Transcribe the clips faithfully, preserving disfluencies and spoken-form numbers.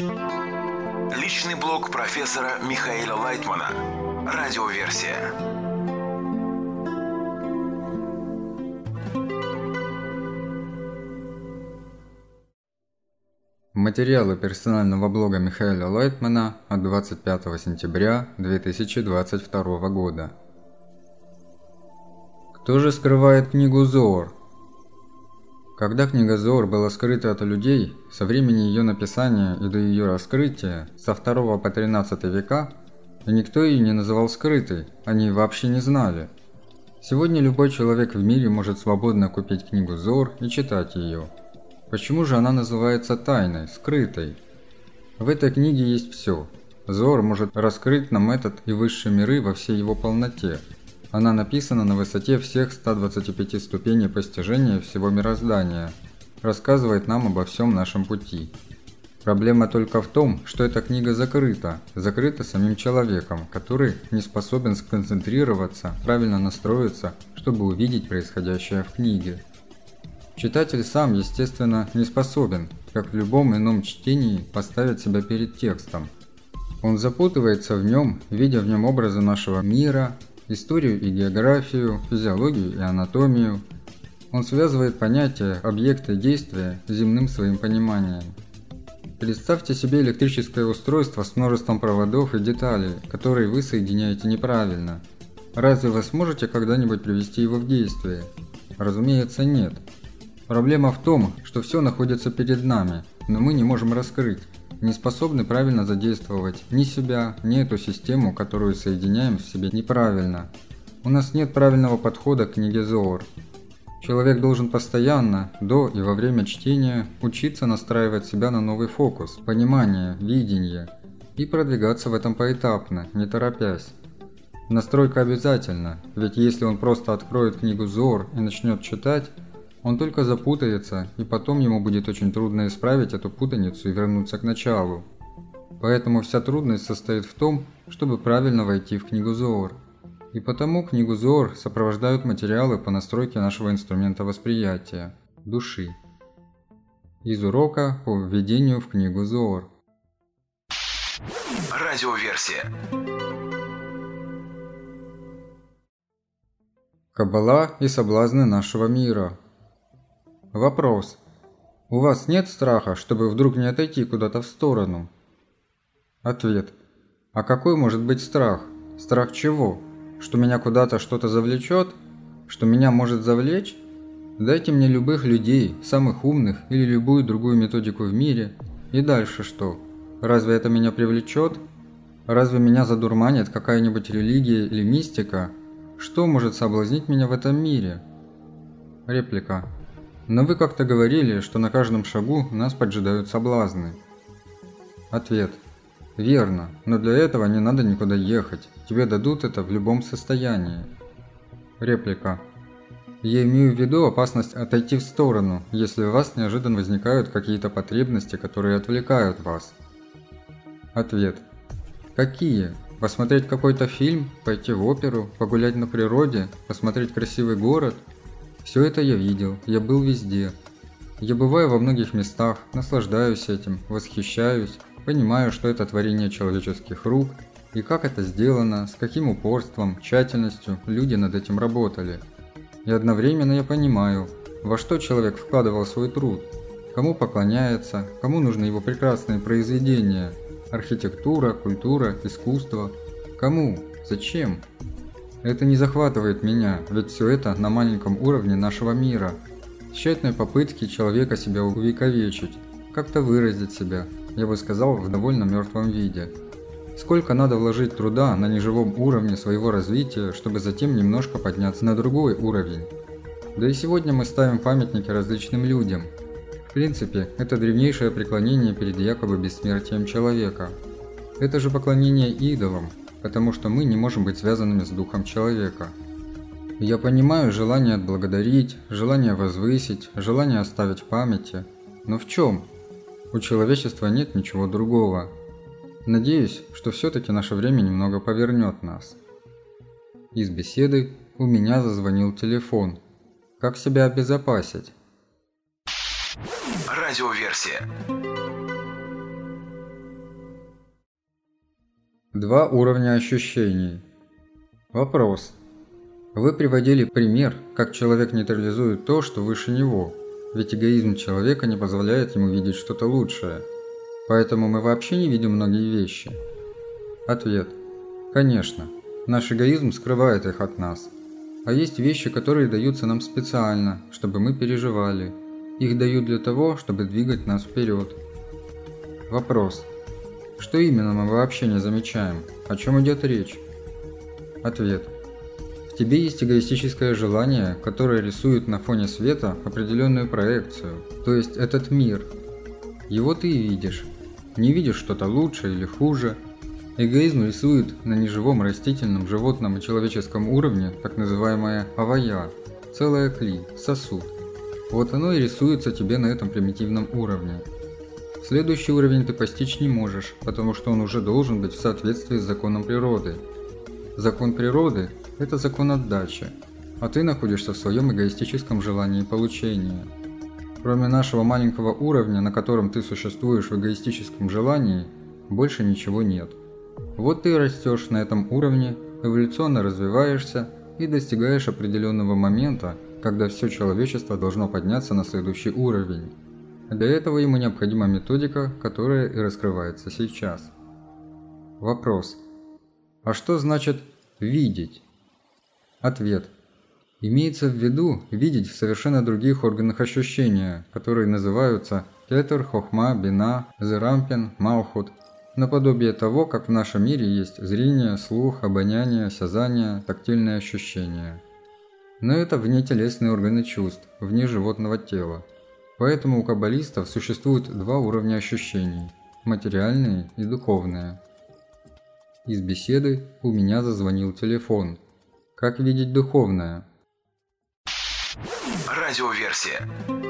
Личный блог профессора Михаила Лайтмана. Радиоверсия. Материалы персонального блога Михаила Лайтмана от двадцать пятого сентября две тысячи двадцать второго года. Кто же скрывает книгу Зоор? Когда книга Зоор была скрыта от людей, со времени ее написания и до ее раскрытия, со второго по тринадцатый века, никто ее не называл скрытой, они вообще не знали. Сегодня любой человек в мире может свободно купить книгу Зоор и читать ее. Почему же она называется тайной, скрытой? В этой книге есть все. Зоор может раскрыть нам этот и высшие миры во всей его полноте. Она написана на высоте всех ста двадцати пяти ступеней постижения всего мироздания, рассказывает нам обо всем нашем пути. Проблема только в том, что эта книга закрыта, закрыта самим человеком, который не способен сконцентрироваться, правильно настроиться, чтобы увидеть происходящее в книге. Читатель сам, естественно, не способен, как в любом ином чтении, поставить себя перед текстом. Он запутывается в нем, видя в нем образы нашего мира, историю и географию, физиологию и анатомию. Он связывает понятия, объекты, действия с земным своим пониманием. Представьте себе электрическое устройство с множеством проводов и деталей, которые вы соединяете неправильно. Разве вы сможете когда-нибудь привести его в действие? Разумеется, нет. Проблема в том, что все находится перед нами, но мы не можем раскрыть, не способны правильно задействовать ни себя, ни эту систему, которую соединяем в себе неправильно. У нас нет правильного подхода к книге Зоор. Человек должен постоянно, до и во время чтения, учиться настраивать себя на новый фокус, понимание, видение, и продвигаться в этом поэтапно, не торопясь. Настройка обязательна, ведь если он просто откроет книгу Зоор и начнет читать, он только запутается, и потом ему будет очень трудно исправить эту путаницу и вернуться к началу. Поэтому вся трудность состоит в том, чтобы правильно войти в книгу Зоор. И потому книгу Зоор сопровождают материалы по настройке нашего инструмента восприятия – души. Из урока по введению в книгу Зоор. Радиоверсия. Каббала и соблазны нашего мира. Вопрос. У вас нет страха, чтобы вдруг не отойти куда-то в сторону? Ответ. А какой может быть страх? Страх чего? Что меня куда-то что-то завлечет? Что меня может завлечь? Дайте мне любых людей, самых умных или любую другую методику в мире. И дальше что? Разве это меня привлечет? Разве меня задурманит какая-нибудь религия или мистика? Что может соблазнить меня в этом мире? Реплика. Но вы как-то говорили, что на каждом шагу нас поджидают соблазны. Ответ. Верно, но для этого не надо никуда ехать. Тебе дадут это в любом состоянии. Реплика. Я имею в виду опасность отойти в сторону, если у вас неожиданно возникают какие-то потребности, которые отвлекают вас. Ответ. Какие? Посмотреть какой-то фильм, пойти в оперу, погулять на природе, посмотреть красивый город? Все это я видел, я был везде. Я бываю во многих местах, наслаждаюсь этим, восхищаюсь, понимаю, что это творение человеческих рук, и как это сделано, с каким упорством, тщательностью люди над этим работали. И одновременно я понимаю, во что человек вкладывал свой труд, кому поклоняется, кому нужны его прекрасные произведения, архитектура, культура, искусство, кому, зачем. Это не захватывает меня, ведь все это на маленьком уровне нашего мира. Тщетной попытки человека себя увековечить, как-то выразить себя, я бы сказал, в довольно мертвом виде. Сколько надо вложить труда на неживом уровне своего развития, чтобы затем немножко подняться на другой уровень. Да и сегодня мы ставим памятники различным людям. В принципе, это древнейшее преклонение перед якобы бессмертием человека. Это же поклонение идолам, потому что мы не можем быть связанными с духом человека. Я понимаю желание отблагодарить, желание возвысить, желание оставить в памяти. Но в чем? У человечества нет ничего другого. Надеюсь, что все-таки наше время немного повернет нас. Из беседы у меня зазвонил телефон. Как себя обезопасить? Радиоверсия. Два уровня ощущений. Вопрос. Вы приводили пример, как человек нейтрализует то, что выше него, ведь эгоизм человека не позволяет ему видеть что-то лучшее. Поэтому мы вообще не видим многие вещи. Ответ. Конечно, наш эгоизм скрывает их от нас. А есть вещи, которые даются нам специально, чтобы мы переживали. Их дают для того, чтобы двигать нас вперед. Вопрос. Что именно мы вообще не замечаем? О чем идет речь? Ответ. В тебе есть эгоистическое желание, которое рисует на фоне света определенную проекцию, то есть этот мир. Его ты и видишь. Не видишь что-то лучше или хуже. Эгоизм рисует на неживом растительном, животном и человеческом уровне так называемое авая, целое кли, сосуд. Вот оно и рисуется тебе на этом примитивном уровне. Следующий уровень ты постичь не можешь, потому что он уже должен быть в соответствии с законом природы. Закон природы – это закон отдачи, а ты находишься в своем эгоистическом желании получения. Кроме нашего маленького уровня, на котором ты существуешь в эгоистическом желании, больше ничего нет. Вот ты растешь на этом уровне, эволюционно развиваешься и достигаешь определенного момента, когда все человечество должно подняться на следующий уровень. Для этого ему необходима методика, которая и раскрывается сейчас. Вопрос. А что значит «видеть»? Ответ. Имеется в виду видеть в совершенно других органах ощущения, которые называются кетер, хохма, бина, зерампин, малхут, наподобие того, как в нашем мире есть зрение, слух, обоняние, осязание, тактильные ощущения. Но это внетелесные органы чувств, вне животного тела. Поэтому у каббалистов существует два уровня ощущений – материальные и духовные. Из беседы у меня зазвонил телефон. Как видеть духовное? Радиоверсия.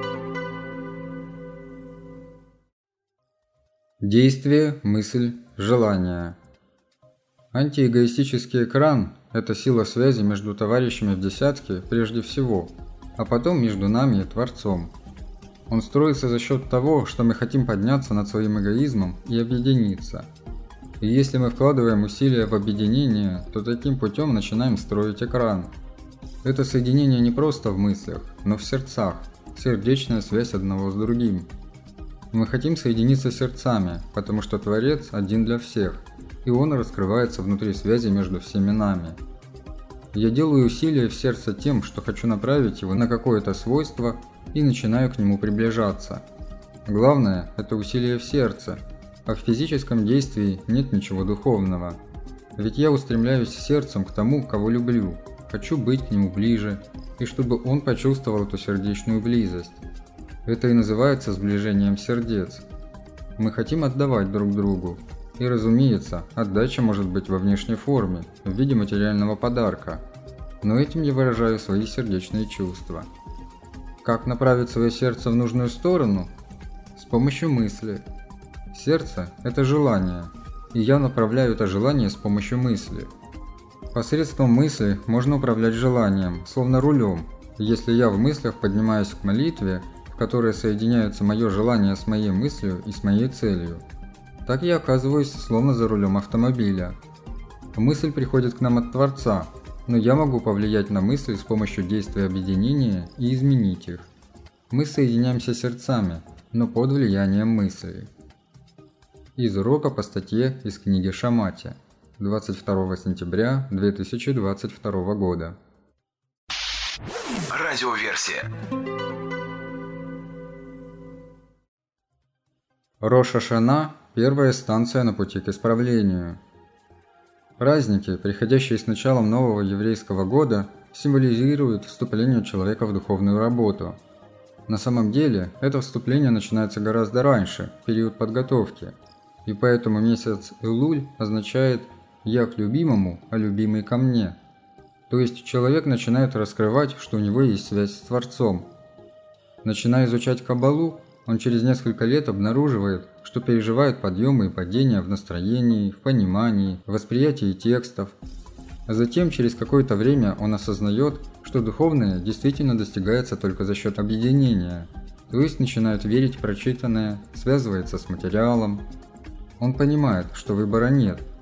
Действие, мысль, желание. Антиэгоистический экран – это сила связи между товарищами в десятке прежде всего, а потом между нами и Творцом. Он строится за счет того, что мы хотим подняться над своим эгоизмом и объединиться. И если мы вкладываем усилия в объединение, то таким путем начинаем строить экран. Это соединение не просто в мыслях, но в сердцах, сердечная связь одного с другим. Мы хотим соединиться сердцами, потому что Творец один для всех, и Он раскрывается внутри связи между всеми нами. Я делаю усилия в сердце тем, что хочу направить его на какое-то свойство и начинаю к нему приближаться. Главное – это усилие в сердце, а в физическом действии нет ничего духовного. Ведь я устремляюсь сердцем к тому, кого люблю, хочу быть к нему ближе, и чтобы он почувствовал эту сердечную близость. Это и называется сближением сердец. Мы хотим отдавать друг другу. И, разумеется, отдача может быть во внешней форме, в виде материального подарка. Но этим я выражаю свои сердечные чувства. Как направить свое сердце в нужную сторону? С помощью мысли. Сердце – это желание, и я направляю это желание с помощью мысли. Посредством мысли можно управлять желанием, словно рулем. Если я в мыслях поднимаюсь к молитве, в которой соединяются мое желание с моей мыслью и с моей целью, так я оказываюсь словно за рулем автомобиля. Мысль приходит к нам от Творца, но я могу повлиять на мысли с помощью действия объединения и изменить их. Мы соединяемся сердцами, но под влиянием мыслей. Из урока по статье из книги Шамати, двадцать второго сентября две тысячи двадцать второго года. Радиоверсия. Рош ха-Шана – первая станция на пути к исправлению. Праздники, приходящие с началом нового еврейского года, символизируют вступление человека в духовную работу. На самом деле, это вступление начинается гораздо раньше, в период подготовки, и поэтому месяц Элуль означает «я к любимому, а любимый ко мне». То есть человек начинает раскрывать, что у него есть связь с Творцом. Начиная изучать Каббалу, он через несколько лет обнаруживает, что переживает подъемы и падения в настроении, в понимании, в восприятии текстов. А затем, через какое-то время, он осознает, что духовное действительно достигается только за счет объединения, то есть начинает верить в прочитанное, связывается с материалом. Он понимает, что выбора нет,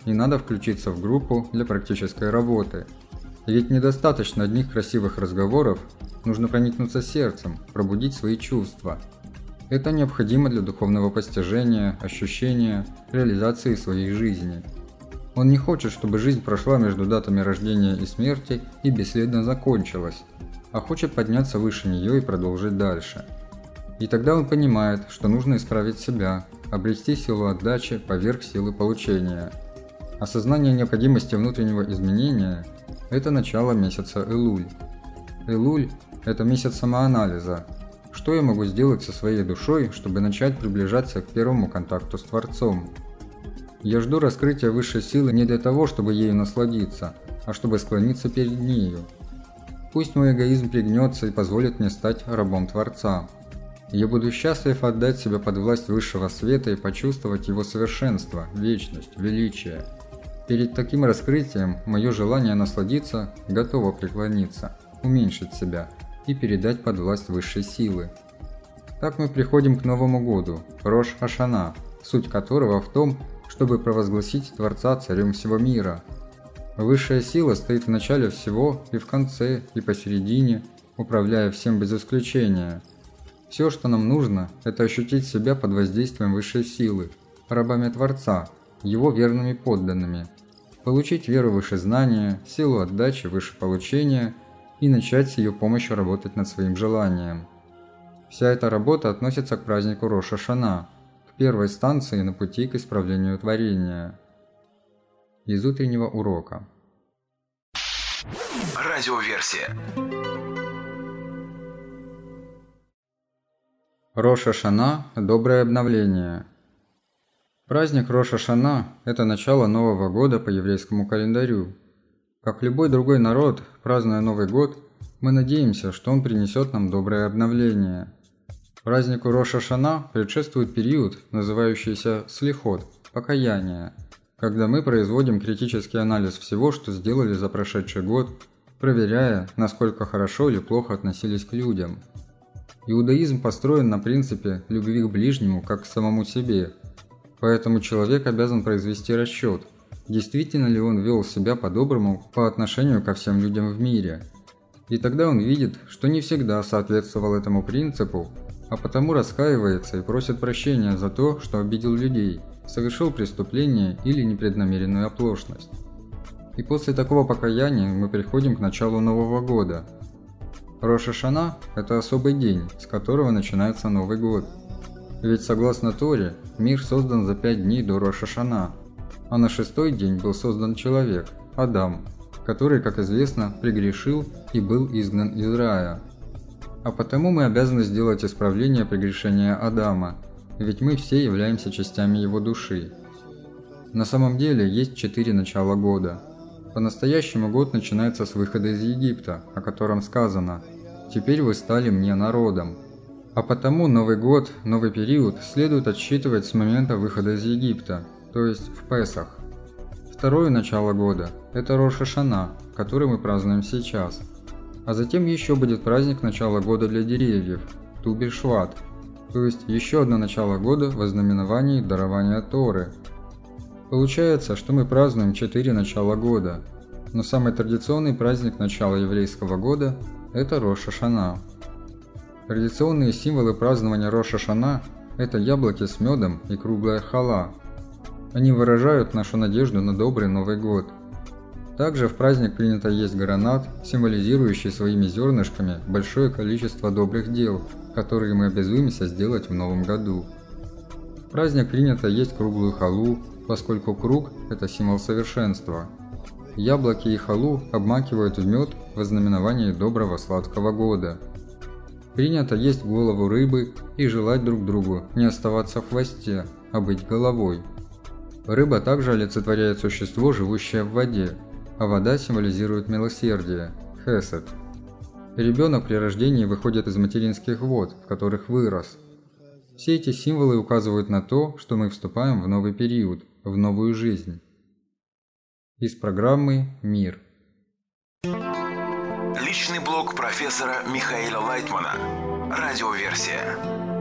и надо включиться в группу для практической работы. Ведь недостаточно одних красивых разговоров, нужно проникнуться сердцем, пробудить свои чувства. Это необходимо для духовного постижения, ощущения, реализации своей жизни. Он не хочет, чтобы жизнь прошла между датами рождения и смерти и бесследно закончилась, а хочет подняться выше нее и продолжить дальше. И тогда он понимает, что нужно исправить себя, обрести силу отдачи поверх силы получения. Осознание необходимости внутреннего изменения – это начало месяца Элуль. Элуль – это месяц самоанализа. Что я могу сделать со своей душой, чтобы начать приближаться к первому контакту с Творцом? Я жду раскрытия высшей силы не для того, чтобы ею насладиться, а чтобы склониться перед нею. Пусть мой эгоизм пригнется и позволит мне стать рабом Творца. Я буду счастлив отдать себя под власть высшего света и почувствовать его совершенство, вечность, величие. Перед таким раскрытием мое желание насладиться готово преклониться, уменьшить себя и передать под власть высшей силы. Так мы приходим к Новому году, Рош Ашана, суть которого в том, чтобы провозгласить Творца царем всего мира. Высшая сила стоит в начале всего и в конце, и посередине, управляя всем без исключения. Все, что нам нужно, это ощутить себя под воздействием высшей силы, рабами Творца, его верными подданными, получить веру выше знания, силу отдачи выше получения и начать с ее помощью работать над своим желанием. Вся эта работа относится к празднику Рош Ашана, к первой станции на пути к исправлению творения. Из утреннего урока. Радиоверсия. Рош Ашана – доброе обновление. Праздник Рош Ашана – это начало Нового года по еврейскому календарю. Как любой другой народ, празднуя Новый год, мы надеемся, что он принесет нам доброе обновление. Празднику Рош Ашана предшествует период, называющийся слихот – покаяние, когда мы производим критический анализ всего, что сделали за прошедший год, проверяя, насколько хорошо или плохо относились к людям. Иудаизм построен на принципе любви к ближнему как к самому себе, поэтому человек обязан произвести расчет, действительно ли он вел себя по-доброму по отношению ко всем людям в мире. И тогда он видит, что не всегда соответствовал этому принципу, а потому раскаивается и просит прощения за то, что обидел людей, совершил преступление или непреднамеренную оплошность. И после такого покаяния мы приходим к началу Нового года. Рош Ашана – это особый день, с которого начинается Новый год. Ведь согласно Торе, мир создан за пять дней до Рош Ашана, а на шестой день был создан человек, Адам, который, как известно, прегрешил и был изгнан из рая. А потому мы обязаны сделать исправление прегрешения Адама, ведь мы все являемся частями его души. На самом деле есть четыре начала года. По-настоящему год начинается с выхода из Египта, о котором сказано «Теперь вы стали мне народом». А потому Новый год, новый период следует отсчитывать с момента выхода из Египта, то есть в Песах. Второе начало года – это Рош Ашана, который мы празднуем сейчас. А затем еще будет праздник начала года для деревьев – Ту-Бишват, то есть еще одно начало года в ознаменовании дарования Торы. Получается, что мы празднуем четыре начала года, но самый традиционный праздник начала еврейского года – это Рош Ашана. Традиционные символы празднования Рош Ашана – это яблоки с медом и круглая хала. Они выражают нашу надежду на добрый Новый год. Также в праздник принято есть гранат, символизирующий своими зернышками большое количество добрых дел, которые мы обязуемся сделать в новом году. В праздник принято есть круглую халу, поскольку круг – это символ совершенства. Яблоки и халу обмакивают в мед в ознаменовании доброго сладкого года. Принято есть голову рыбы и желать друг другу не оставаться в хвосте, а быть головой. Рыба также олицетворяет существо, живущее в воде, а вода символизирует милосердие, хесед. Ребенок при рождении выходит из материнских вод, в которых вырос. Все эти символы указывают на то, что мы вступаем в новый период, в новую жизнь. Из программы «Мир». Личный блог профессора Михаила Лайтмана. Радиоверсия.